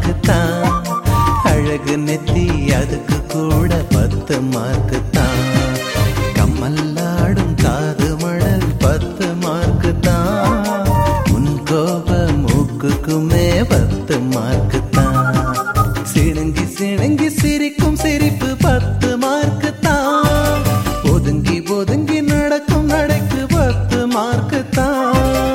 Mark தான். அழகு நெத்தி அதுக்கு கூட 10 மார்க்கு தான். கம்மல்லாடும் காது மணல் 10 மார்க்கு தான். உன் கோப மூக்குக்குமே 10 மார்க்கு தான். சிணுங்கி சிணுங்கி சிரிக்கும் சிரிப்பு 10 மார்க்கு தான். ஒதுங்கி ஒதுங்கி நடக்கும் நடைக்கு 10 மார்க்கு தான்.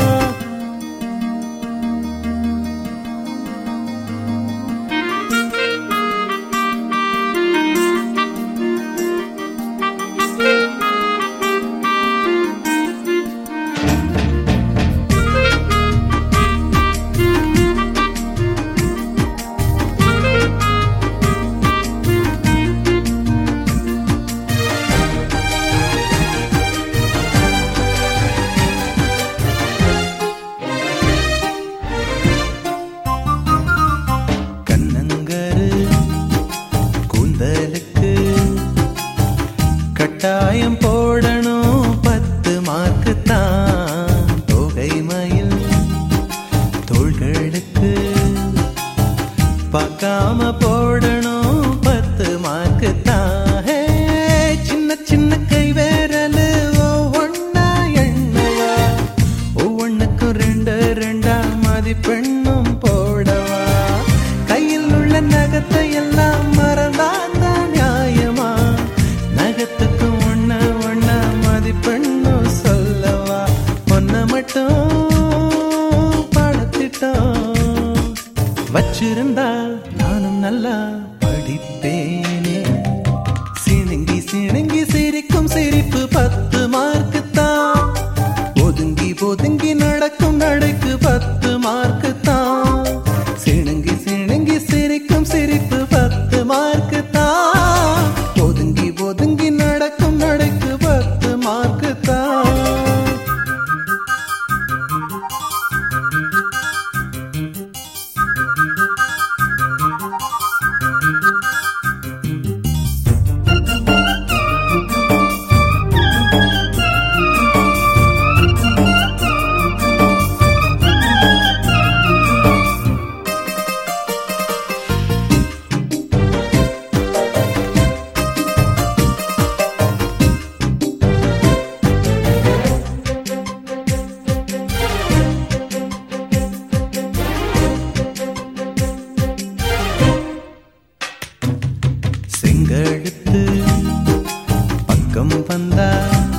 கட்டாயம் போடணும் 10 மார்க்கு தான். தொகை மயில் தோள்களுக்கு பார்க்காம போடணும் 10 மார்க்கு தான். சின்ன சின்ன கை வேரல் ஒவ்வொன்னா எண்ணவா, ஒவ்வொன்னுக்கும் 2 2 மதிப்பெண்ணும் போடவா. கையில் உள்ள நகத்தை எல்லாம் மறந்தாதான் நியாயமா, நகத்துக்கும் ஒண்ணு ஒண்ணா மதிப்பெண்ணும் சொல்லவா. ஒன்ன மட்டும் படுத்திட்டோம் வச்சிருந்தா நானும் நல்லா படிப்பேனே. சிணுங்கி சிணுங்கி சிரிக்கும் சிரிப்பு 10 மார்க்கு தான். ஒதுங்கி ஒதுங்கி நடக்கும் நடைக்கு 10 மார்க்கு தான். சிணுங்கி சிணுங்கி சிரிக்கும் சிரிப்பு 10 மார்க்கு தான். ஒதுங்கி ஒதுங்கி நடக்கும் நடைக்கு 10 மார்க்கு தான். செங்கழுத்து பக்கம் வந்தா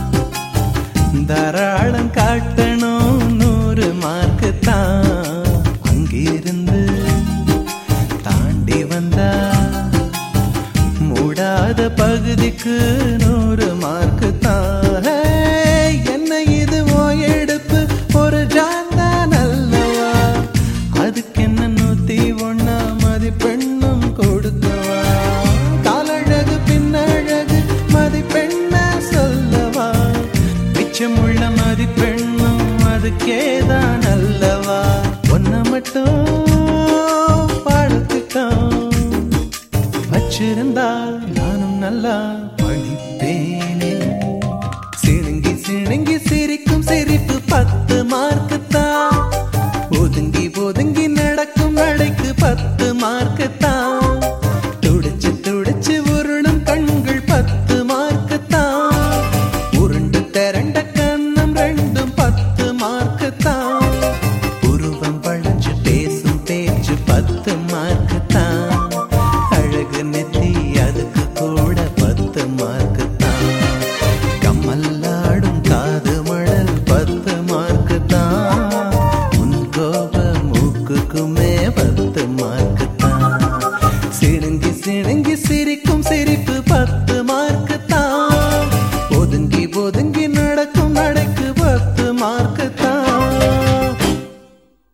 தாராளம் காட்டணும் 100 மார்க்கு தான். அங்கிருந்து தாண்டி வந்தா மூடாத பகுதிக்கு 100 மார்க்கு தான். என்ன இது எடுப்பு ஒரு ஜாந்தான் அல்லவா, அதுக்கு என்ன 101 மதிப்பெண்ணும் கொடுக்கவா. காலழகு பின்னழகு மதிப்பெண்ண சொல்லவா, மிச்சமுள்ள மதிப்பெண்ணும் அதுக்கேதான் அல்லவா. ஒன்ன மட்டும் படுத்துட்டோம் வச்சிருந்தா நானும் நல்லா படிப்பேனே. சிணுங்கி சிணுங்கி சிரிக்கும் சிரிப்பு 10 மார்க்கு தான். ஒதுங்கி ஒதுங்கி நடக்கும் நடைக்கு 10 மார்க்கு தான். துடிச்சு துடிச்சு உருளும் கண்கள் 10 மார்க்கு தான். உருண்டு திரண்ட கண்ணம் ரெண்டும் 10 மார்க்கு தான். உருவம் வளைஞ்சு பேசும் பேச்சு 10 மார்க்கு தான். அழகு நெத்தி அதுக்கு கூட 10 மார்க்கு தான். கம்மல்லாடும் காது மணல் 10 மார்க்கு தான். உன் கோப மூக்குக்குமே 10 மார்க்கு தான். சிணுங்கி சிணுங்கி சிரிக்கும் சிரிப்பு 10